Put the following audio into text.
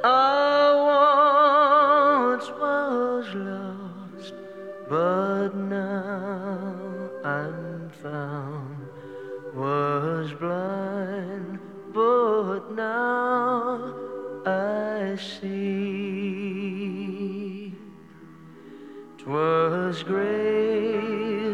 I once was lost, but now I'm found. Was blind, but now I see. 'Twas great